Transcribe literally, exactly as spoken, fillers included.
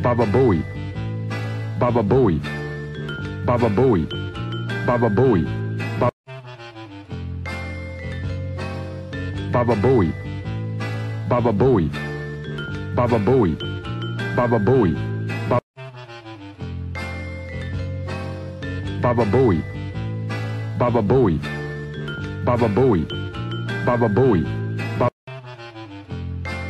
Baba Booey, Baba Booey, Baba Booey, Baba Booey, Baba Booey, Baba Booey, Baba Booey, Baba Booey, Baba Booey, Baba Booey, Baba Booey, Baba Booey.